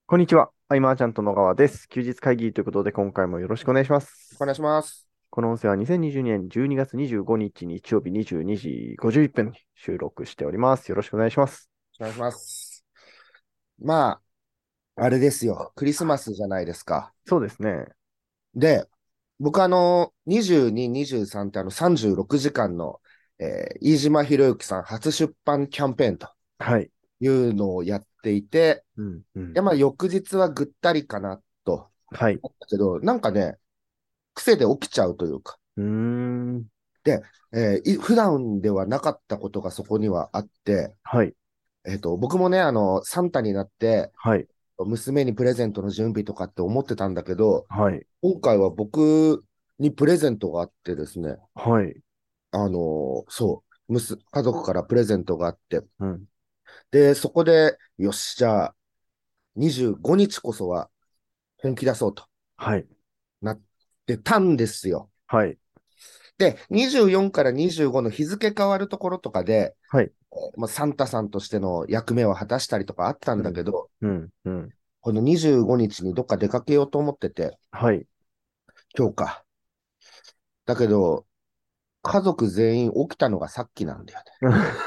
こんにちは。アイマーちゃんと野川です。休日会議ということで、今回もよろしくお願いします。 お願いします。 この音声は2022年12月25日日曜日22時51分に収録しております。よろしくお願いします。 お願いします。まあれですよ。クリスマスじゃないですか。 そうですね。 で、僕22、23って36時間の、飯島博之さん初出版キャンペーンとはい。 いうのをやっていて、 うん、うん。 で、まあ翌日はぐったりかなとはい。 思ったけど、なんかね、癖で起きちゃうというか。 うーん。 で、普段ではなかったことがそこにはあって、 はい。 僕もね、サンタになって、 はい。 娘にプレゼントの準備とかって思ってたんだけど、 はい。 今回は僕にプレゼントがあってですね、 はい。 そう、家族からプレゼントがあって、 うん。 で、そこで、よし、じゃあ、25日こそは本気出そうとはい。 なってたんですよ。 はい。 で、24から25の日付変わるところとかで、 はい。 まあ、サンタさんとしての役目を果たしたりとかあったんうん。 だけど、 うん。うん。 この25日にちにどっか出かけようと思ってて、 はい。 今日か。だけど、家族全員起きたのがさっきなんだよね。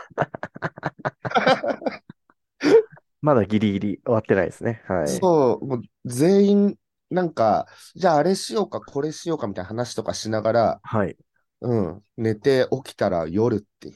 まだギリギリ終わってないですね。はい。 そう、もう全員、なんか、じゃああれしようか、これしようかみたいな話とかしながら、 はい。 寝て起きたら夜っていう。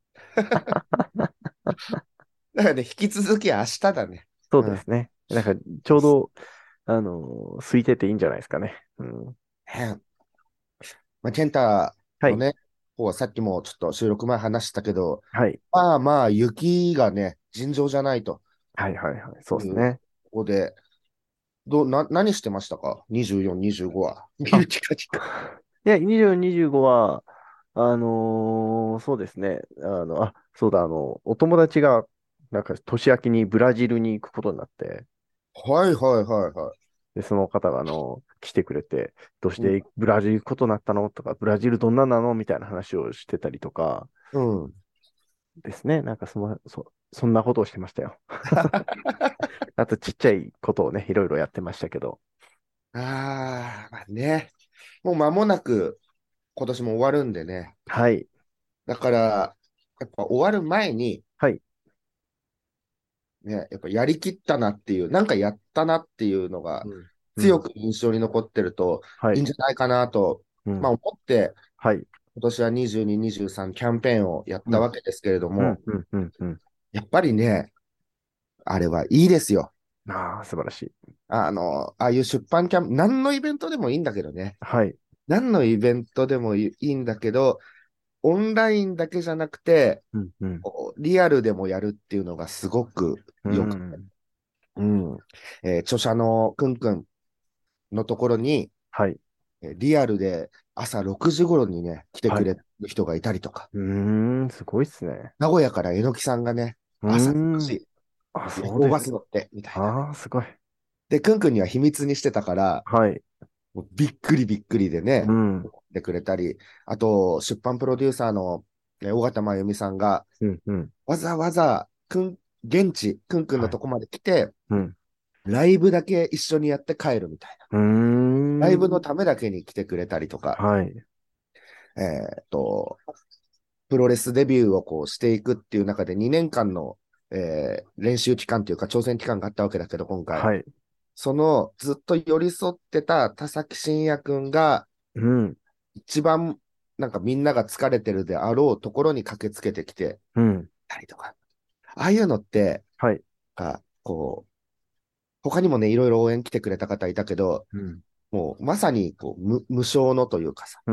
だからね、引き続き明日だね。 そううん。 ですね。なんか、ちょうど、空いてていいんじゃないですかね。うん。 ねまあ、ケンタはい。 のね、方はさっきもちょっと収録前話したけど、 はい。 まあまあ、雪がね、尋常じゃないとはいはいはい。そういうとですね。 ころで、何してましたか？ 24、25は。見あ、 る機会か。 いや、20、25は、そうですね。そうだ、お友達が、なんか、年明けにブラジルに行くことになって、 はいはいはいはい。 で、その方が、来てくれて、どうしうん。 てブラジル行くことになったのとか、ブラジルどんななのみたいな話をしてたりとかうん。 ですね。なんかそんなことをしてましたよ。あと、ちっちゃいことをね、いろいろやってましたけど。 ああ、まあね。もう間もなく今年も終わるんでね。 はい。 だから、やっぱ終わる前に、 はい。 ね、やっぱやりきったなっていう、なんかやったなっていうのがうん。うん。 強く印象に残ってるとはい。 いいんじゃないかなと、まあうん。 思って、 はい。 今年は22、23キャンペーンをやっうん。 たわけですけれどうん。 も、 うん。うん。うん。 やっぱりね、あれはいいですよ。 ああ、素晴らしい。 ああいう出版キャンプ、何のイベントでもいいんだけどね。 はい。 何のイベントでもいいんだけど、オンラインだけじゃなくて、 うん。うん。 こうリアルでもやるっていうのがすごくうよく、 ん。 うん。著者のくんくんのところに、 はい。 リアルで朝6時頃にね、来てはい。 くれる人がいたりとか、 うーん、すごいっすね。 名古屋からえのきさんがね、 うー朝6 ん。 時、 あ、 夜行そうですか。 バス乗って、みたいなね。 ああ、すごい。 で、くんくんには秘密にしてたから、 はい。 もうびっくりびっくりでね、 うん。 でくれたり、あと、出版プロデューサーの、尾形真由美さんが、 うん。うん。 わざわざ、現地、くんくんのはい。 とこまで来て、 うん。 ライブだけ一緒にやって帰るみたいな。 うーライブのん。 ためだけに来てくれたりとか、 はい。 えーっと、プロレスデビューをこうしていくっていう中で2年間の、練習期間というか挑戦期間があったわけだけど、今回。 はい。 そのずっと寄り添ってた田崎真也くんがうん。 一番なんかみんなが疲れてるであろうところに駆けつけてきてうん。 たりとか。ああいうのって、 はい。 こう、他にもね、いろいろ応援来てくれた方いたけど、 うん。 もうまさにこう無償のというかさ、 うん。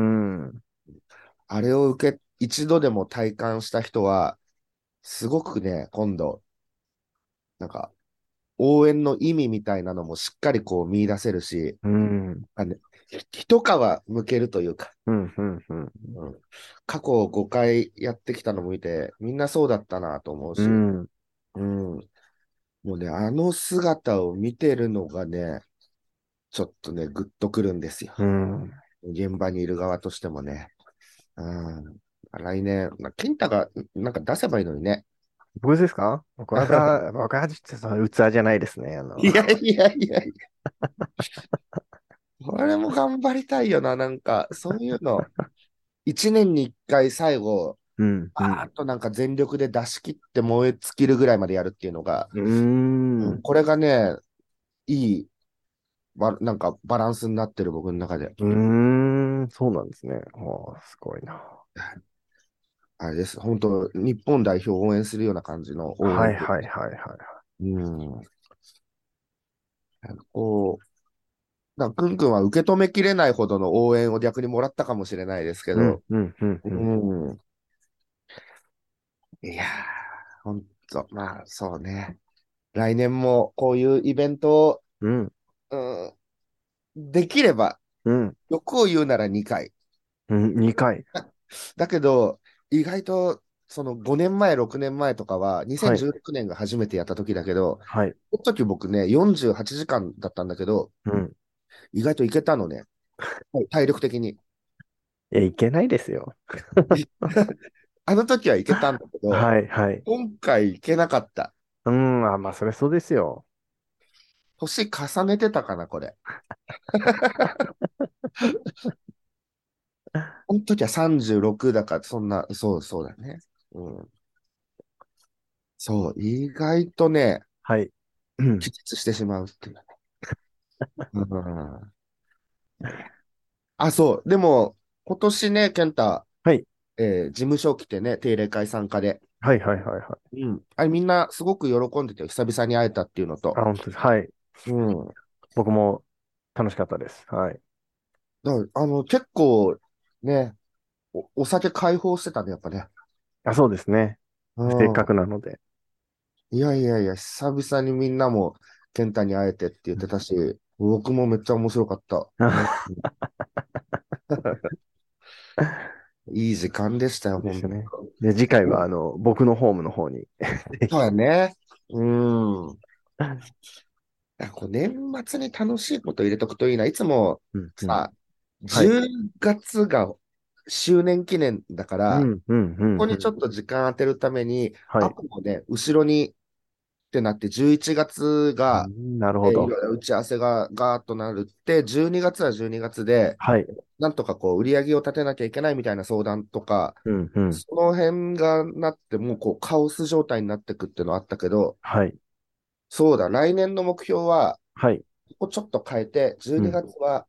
あれを一度でも体感した人は、すごくね、今度、なんか、応援の意味みたいなのもしっかりこう見出せるし、 うん。 あの一皮向けるというか、 うん。うん。うん。 うん、過去5回やってきたのも見て、みんなそうだったなと思うし、 うん。 うん、もうね、あの姿を見てるのがね、ちょっとね、グッとくるんですよ。 うん。 現場にいる側としてもね。うん、来年、ケンタがなんか出せばいいのにね。 僕ですか？僕はちょっとその器じゃないですね。 いやいやいやいや、俺も頑張りたいよな。なんか、そういうの、一年に一回最後、 うん、うん。 バーッとなんか全力で出し切って燃え尽きるぐらいまでやるっていうのが、 うーん、 これがね、いいなんかバランスになってる僕の中で。 うーん、そうなんですね。すごいな。 あれです。本当、日本代表を応援するような感じの応援。 はいはいはいはい。 うん。こう、くんくんは受け止めきれないほどの応援を逆にもらったかもしれないですけうん、 ど、 うん、うん、うん。 うん。いやー、本当、まあそうね。来年もこういうイベントを、 うん、 うん、できれば、 うん、 欲を言うなら2回。 うん、2回。 だけど、意外と、その5年前、6年前とかは、 はい、 2016年が初めてやった時だけど、 はい。 その時僕ね、48時間だったんだけど、 うん。 意外といけたのね。体力的に。 いけないですよ。 あの時はいけたんだけど、 はい、はい。 今回いけなかった。 うん、まあ、それそうですよ。 年重ねてたかな、これ。この時は36だから、そんな、そうそうだね。うん。そう、意外とね、 はい。うん。 気絶してしまうっていうね。うん。あ、そう。でも、今年ね、健太、 はい。 事務所来てね、定例会参加で。 はい、はい、はい、はい。 うん。あれみんなすごく喜んでて、久々に会えたっていうのと。 本当です。はい。 うん。 僕も楽しかったです。はい。 結構、ね、お酒開放してたね、やっぱね。 そうですね。 うせっかん。 くなので。 いやいやいや、久々にみんなも、健太に会えてって言ってたし、僕もめっちゃ面白かった。うん。いい時間でしたよ、本当。 ですよね。で、次回は、僕のホームの方にぜそうひ。 やね。うん。年末に楽しいこと入れとくといいな。いつもうん、うん。 さ、 はい。 10月が周年記念だから、 うん、うん、うん、 ここにちょうん。 っと時間当てるために、 はい。 アポもね、後ろにってなって、11月が、 うん、なるほど。 いろいろ打ち合わせがガーッとなるって、12月は12月で、 はい。 なんとかこう、売り上げを立てなきゃいけないみたいな相談とか、 うん、うん。 その辺がなって、もうこう、カオス状態になってくっていうのはあったけど、 はい。 そうだ、来年の目標は、 はい。 ここちょっと変えて、12 うん。 月は、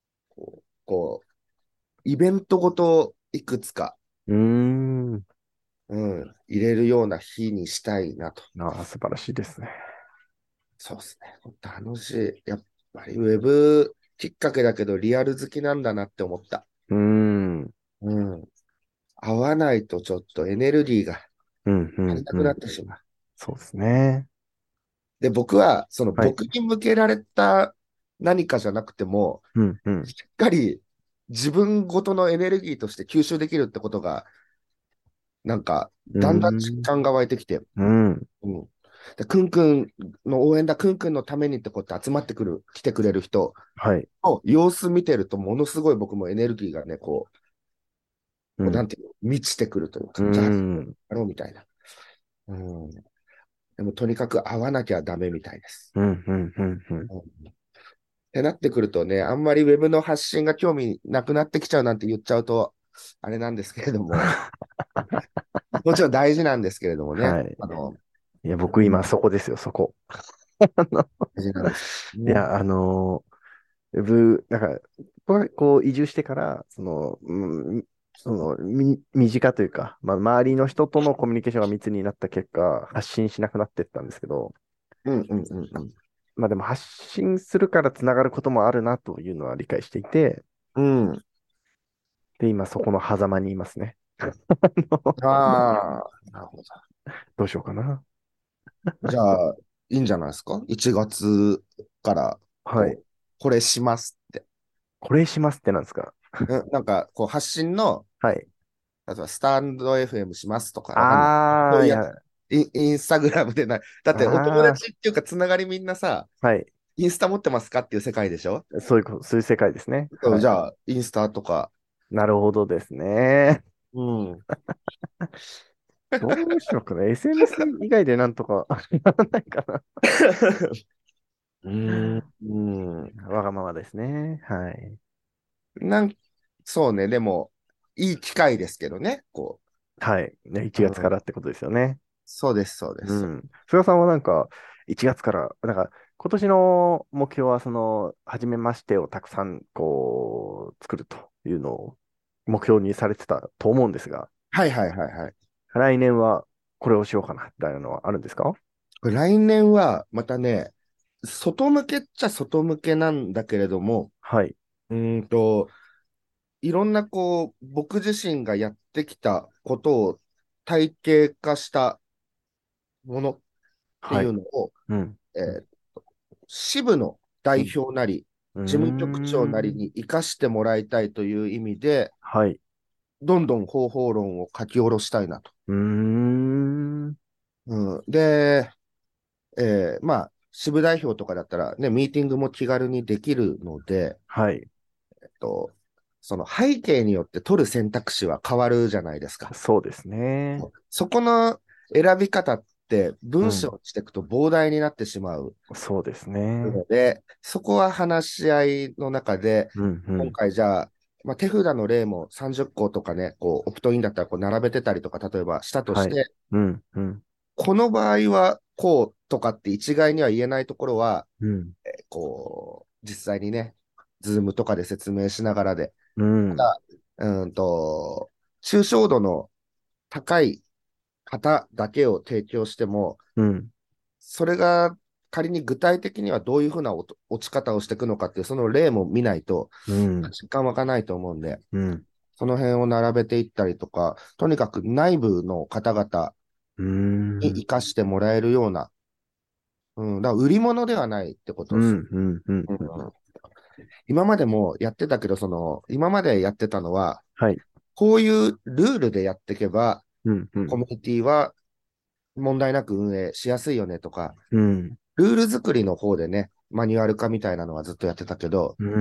イベントごといくつか、 うーん。 入れるような日にしたいなと。 素晴らしいですね。 そうですね。楽しい。やっぱりウェブきっかけだけど、リアル好きなんだなって思った。 うーん。 うん。合わないとちょっとエネルギーがうん、うん、 足りなくなうん。 ってしまう。 そうですね。 で、僕は、そのはい。 僕に向けられた何かじゃなくても、 うん、うん。 しっかり自分ごとのエネルギーとして吸収できるってことが、なんか、 うーだんだん実ん。 感が湧いてきて、 うん。 うん。くんくんの応援だ、くんくんのためにってこと集まって来てくれる人はい。 の様子見てると、ものすごい僕もエネルギーがね、なうん。 んていうの、満ちてくるといううーか、じゃあ、やん。 ろうみたいな。うん。でも、とにかく会わなきゃダメみたいです。 うん、うん、うん、うん。 うん。ってなってくるとね、あんまりウェブの発信が興味なくなってきちゃうなんて言っちゃうと、あれなんですけれども、もちろん大事なんですけれどもね、 はい。いや、僕今うん、 そこですよ、そこ。あの大事なんですね。 いや、なんか、僕はこう移住してから、身近というか、まあ、周りの人とのコミュニケーションが密になった結果、発信しなくなっていったんですけど、 うんうんうんうん。 まあでも発信するからつながることもあるなというのは理解していて、 うん。 で、今そこの狭間にいますね。 ああ、なるほど。 どうしようかな。 じゃあ、いいんじゃないですか？ 1 月から、 はい。 これしますって。 これしますってなんですか？ なんか、発信の、 はい。 例えば、スタンド FM しますとか、わかんない。そうあー、 いうやつ、 いや、 インスタグラムでない。だって、お友あ達っていうか、つながりみんなさ、 ー、はい。 インスタ持ってますかっていう世界でしょ？ そういう世界ですね。はい。 そうじゃあ、インスタとか、 なるほどですね。 うん。 どうしようかな。SNS 以外でなんとかならないかな。 うーん、 わがままですね。はい。 なん、そうね、でも、いい機会ですけどね、こはい。ね、1 う。 月からってことですよね。 そうです、そうです。 うん。菅さんはなんか、1月から、なんか、今年の目標は、初めましてをたくさん、作るというのを目標にされてたと思うんですが、 はいはいはいはい。 来年はこれをしようかな、みたいなのはあるんですか？ 来年は、またね、外向けっちゃ外向けなんだけれども、 はい。 うーんと、いろんな僕自身がやってきたことを体系化したものってはい。 いうのを、 うん。 えー支部の代うん。 表なり、 うー事務局長なりん。 に生かしてもらいたいという意味で、 はい。 どんどん方法論を書き下ろしたいなと。 うーん。 うん、で、まあ、支部代表とかだったら、ね、ミーティングも気軽にできるので、 はい。 と、その背景によって取る選択肢は変わるじゃないですか。 そうですね。 そこの選び方って文章うん。 にしていくと膨大になってしまうそうですね。 ので、そこは話し合いの中で、 うん、う今ん。 回じゃあ、まあ、手札の例も30個とかね、オプトインだったら並べてたりとか、例えばしたとしはい。 て、 うん、うん。 この場合はこうとかって一概には言えないところは、 うん。 実際にね、ズームとかで説明しながらで、 うん。 ただ、抽象度の高い方だけを提供しても、 うん。 それが仮に具体的にはどういうふうな落ち方をしていくのかっていう、その例も見ないと、 うん。 実感湧かないと思うんで、 うん。 その辺を並べていったりとか、とにかく内部の方々 うーにん。 活かしてもらえるような、だから売り物ではないってことです。 うん。うん。うん。 うん、 うん。 今までもやってたけど、今までやってたのは、 はい。 こういうルールでやっていけば、 うん。うん。 コミュニティは問題なく運営しやすいよねとか、 うん。 ルール作りの方でね、マニュアル化みたいなのはずっとやってたけど、 うん。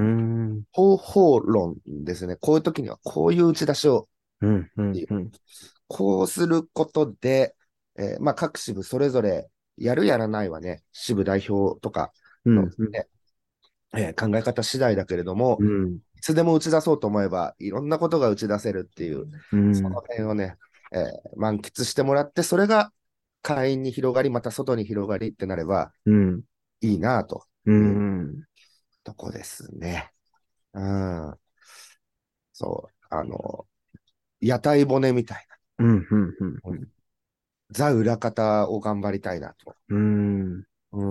方法論ですね。こういう時にはこういう打ち出しをうん。うん。 っていう。 うん。 こうすることで、まあ各支部それぞれやるやらないはね、支部代表とかの、 うん。 ね、考え方次第だけれども、 うん。 いつでも打ち出そうと思えば、いろんなことが打ち出せるっていう、そのうん。 辺をね、満喫してもらって、それが会員に広がり、また外に広がりってなればうん。 いいなとういうん。 とこですね。うん。そう。屋台骨みたいうん。うん。 な。ザ裏方を頑張りたいなと、 うん。 うん、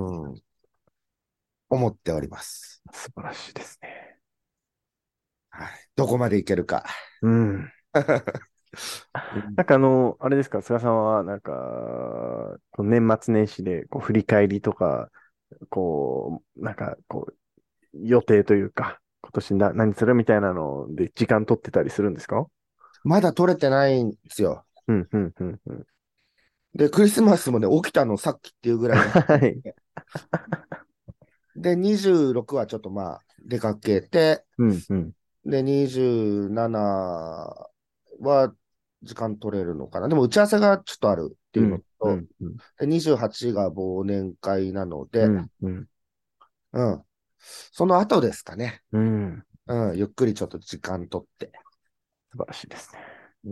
思っております。 素晴らしいですね。 はい。どこまでいけるか。 うん。 うん、 なんかあれですか、菅さんは、なんか、こう年末年始で、振り返りとか、なんか、予定というか、今年何するみたいなので、時間取ってたりするんですか？ まだ取れてないんですよ。 うん、うん、うん、うん。 で、クリスマスもね、起きたのさっきっていうぐらいの。 はい。 で、26はちょっとまあ、出かけて、 うん、うん、 で、27は時間取れるのかな。でも打ち合わせがちょっとあるっていうのうん、うと、 ん、うん、 で28が忘年会なので、 うん、うん。 うん。その後ですかね。 うん。 うん。ゆっくりちょっと時間取って。 素晴らしいですね。 うん。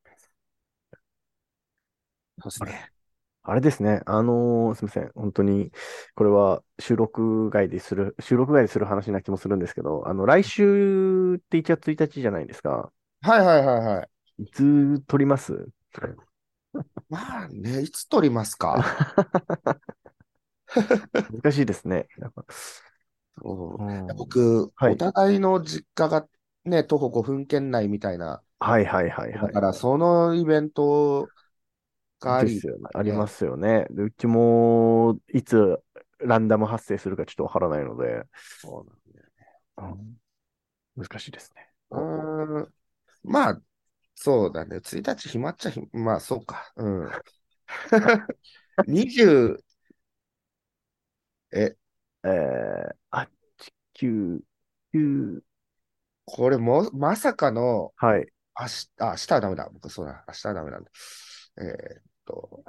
そうですあれ、 ね。 あれですね。すみません。本当に、これは収録外でする話な気もするんですけど、来週って1月1日じゃないですか。 はいはいはいはい。 いつ撮ります？ まあね、いつ取りますか？ 難しいですね。やっぱそううん。 僕、おはい。 互いの実家がね、徒歩5分圏内みたいな、 はいはいはいはい。 だからそのイベントがありですよね。ありまね、 すよね。で、うちも、いつランダム発生するかちょっとわからないので、 そうなんだよ。 うん難しいですね。 うーん、まあ、そうだね。1日暇っちゃまあ、そうか。うん。20、え、 8、9、9、 これも、まさかの、 はい。 明日はダメだ。僕、そうだ。明日はダメなんだ。えーっと、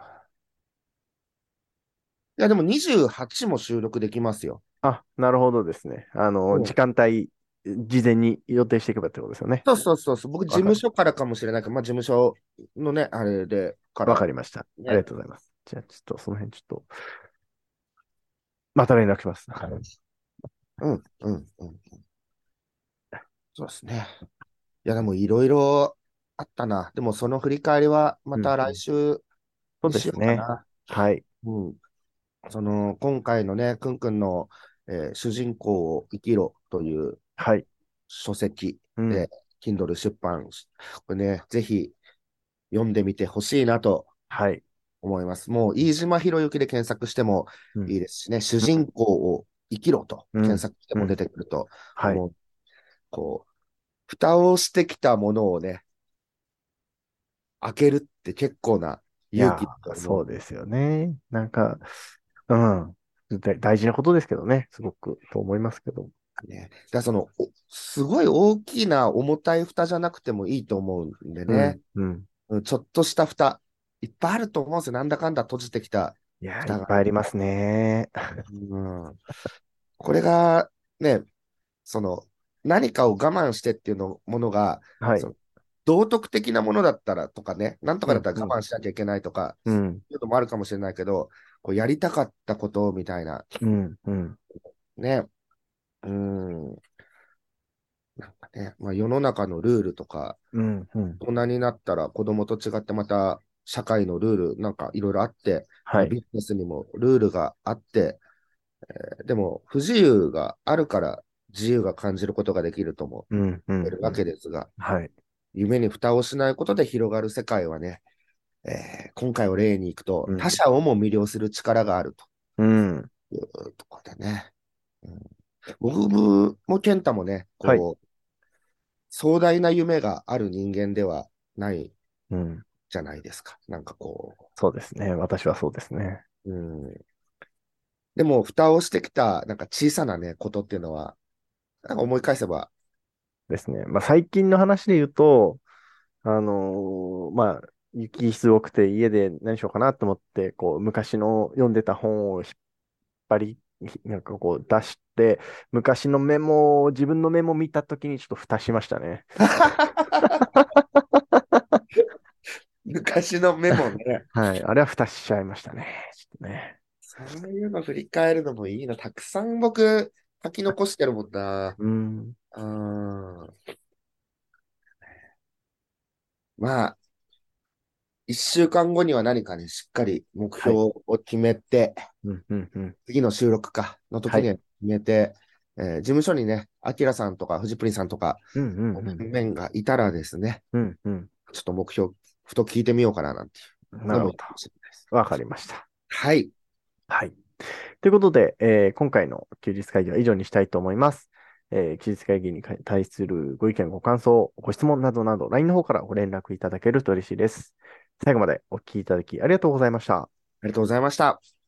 いや、でも28も収録できますよ。 あ、なるほどですね。 うん。 時間帯、事前に予定していけばってことですよね。 そうそうそうそう。僕、事わかる。 務所からかもしれないけど、まあ、事務所のね、あれで、かわら、 かりました。ありがね。 とうございます。じゃあ、ちょっとその辺ちょっと、また連絡します。はい。 うん、うん、うん。そうですね。いや、でも、いろいろあったな。でも、その振り返りは、また来うんうん。 週そうにしよですね。 うかな。 はい。 うん。今回のね、くんくんの、主人公を生きろというはい。 書籍うん。 で、Kindle 出版、これね、ぜひ読んでみてほしいなとはい。 思います。もう、飯島博之で検索してもうん。 いいですしね、主うん。 人公を生きろとうん。 検索しても出うん。 てくるとはい。 思う。こう、蓋をしてきたものをね、開けるって結構ないや勇気だとー、 思う。 そうですよね。なんか、うん。大事なことですけどね。すごく、と思いますけど。 ね。すごい大きな重たい蓋じゃなくてもいいと思うんでね。 うん。うん。 ちょっとした蓋、いっぱいあると思うんですよ。なんだかんだ閉じてきたいやー、いっ蓋が。 ぱいありますね。 うん、これがね、その、何かを我慢してっていうものが、 はい。 その道徳的なものだったらとかね、なんとかだっうん。うん。 たら我慢しなきゃいけないとか、 うん。 いうのもあるかもしれないけど、こうやりたかったことみたいな、 うん。うん。 ね、うん、なんかね、まあ、世の中のルールとか、 うん。うん。 大人になったら子供と違ってまた社会のルールなんかいろいろあって、まあ、 はい。 ビジネスにもルールがあって、でも不自由があるから自由が感じることができるともうん。うん。 言えるわうん。 けですが、 はい。 夢に蓋をしないことで広がる世界はね、今回を例に行くと他うん。 者をも魅了する力があるうん。 というところでね、うん、僕も健太もね、 はい。 こう、壮大な夢がある人間ではないうん。 じゃないですか。なんかこそうですね。私はそうですね。 う、うん、でも、蓋をしてきた、なんか小さなね、ことっていうのは、なんか思い返せば、 ですね。まあ、最近の話で言うと、まあ、雪すごくて家で何しようかなと思って、こう、昔の読んでた本を引っ張り、なんかこう出して、昔のメモを、自分のメモ見たときにちょっと蓋しましたね。 昔のメモね、 はい。あれは蓋しちゃいましたね。ちょっとね。 そういうの振り返るのもいいな。たくさん僕、書き残してるもんな。 うん。 うん。まあ、1週間後には何かね、しっかり目はい。 標を決めて、 うん、うん、うん。 次の収録かのはい。 時には決めて、事務所にね、アキラさんとかフジプリンさんとか、 うん、うん、うん。 面がいたらですね、 うん、うん。 ちょっと目標、ふと聞いてみようかななんていうのもいいかもなるほど。 しれないです。 わかりました。 はい。 はい。ということで、今回の休日会議は以上にしたいと思います。休日会議に対するご意見、ご感想、ご質問などなど、LINE の方からご連絡いただけると嬉しいです。最後までお聞きいただきありがとうございました。 ありがとうございました。